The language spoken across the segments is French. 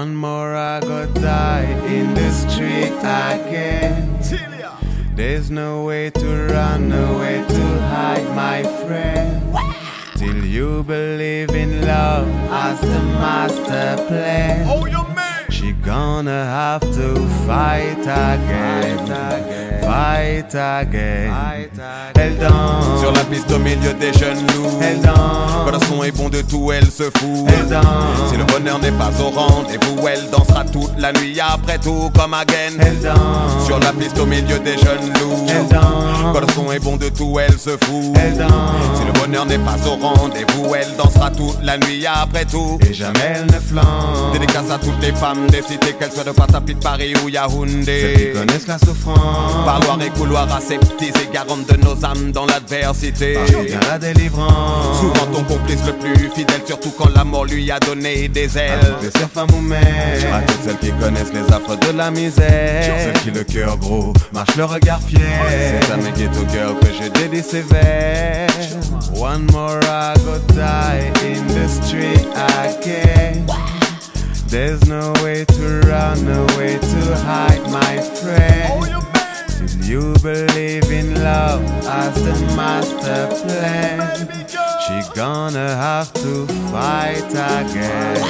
One more I go die in the street again. There's no way to run, no way to hide, my friend. Till you believe in love as the master plan. Oh, your man. She gonna have to fight again, fight again. Elle danse sur la piste au milieu des jeunes loups. Elle danse Quand le son est bon de tout, elle se fout. Elle danse Si le bonheur n'est pas au rendez-vous, elle dansera toute la nuit après tout comme again. Elle danse Sur la piste au milieu des jeunes loups. Elle danse Quand le son est bon de tout, elle se fout. Elle danse Si le bonheur n'est pas au rendez-vous, elle dansera toute la nuit après tout. Et jamais elle ne flanche. Dédicace à toutes les femmes des cités, qu'elles soient de Patapi, de Paris ou Yaoundé. Celles qui connaissent la souffrance. Parloir et couloir aseptisés, garantes de nos âmes dans l'adversité. Par vient la délivrance. Souvent ton complice le plus fidèle, surtout quand la mort lui a donné des ailes. Des sœurs, femmes ou mères. À toutes celles qui connaissent les affres de la misère. Celles qui le cœur gros marche le regard fier. C'est à mes ghetto girls que je dédie ces vers. One more I go die in the street again. There's no way to run, no way to hide, my friend. Till you believe in love as the master plan. She gonna have to fight again,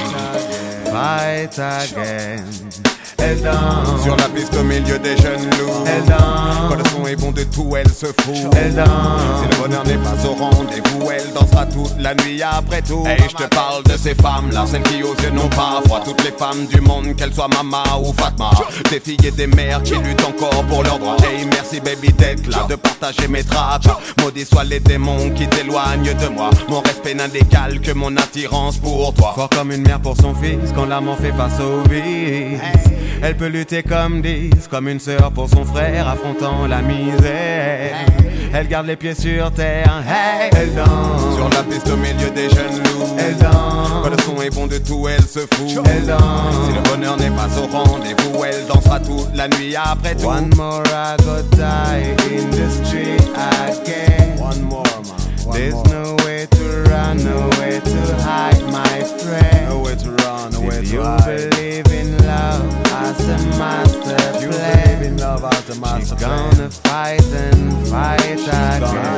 fight again. Elle danse sur la piste au milieu des jeunes loups. Elle danse Quand le son est bon de tout, elle se fout. Elle danse Si le bonheur n'est pas au rendez-vous, elle dansera toute la nuit après tout. Et je te parle de ces femmes-là, celles qui aux yeux n'ont pas froid. Toutes les femmes du monde, qu'elles soient Mama ou Fatma. Des filles et des mères qui luttent encore pour leurs droits. Hey, merci baby d'être là, de partager mes tracks. Maudits soient les démons qui t'éloignent de moi. Mon respect n'indécale que mon attirance pour toi. Fort comme une mère pour son fils, quand l'amour fait face au vice. Elle peut lutter comme 10, comme une sœur pour son frère, affrontant la misère. Elle garde les pieds sur terre, hey. Elle danse sur la piste au milieu des jeunes loups. Elle danse Quand le son est bon de tout, elle se fout. Elle danse Si le bonheur n'est pas au rendez-vous, elle dansera toute la nuit après tout. One more I go die in the street again. One more, man. There's no way to run, no way to hide, my friend. No way to run, no way to you hide. believe in love as the master You plan. believe in love as the master She's plan. gonna fight and fight again,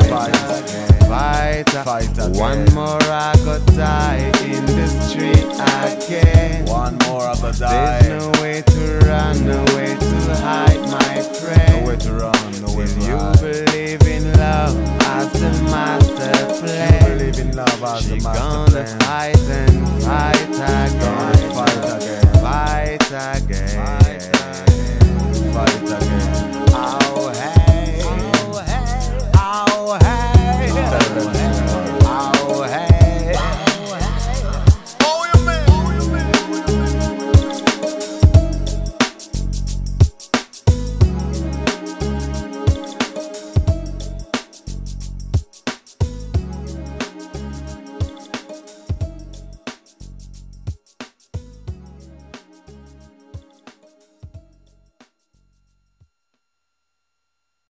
fight again. One more I go die in the street again. One more I go die. There's no way to run, no way to hide, my friend. No way to run, no way to You hide. believe in love as the master You plan. believe in love as the She's master gonna plan. fight and fight again, Fight again. fight again.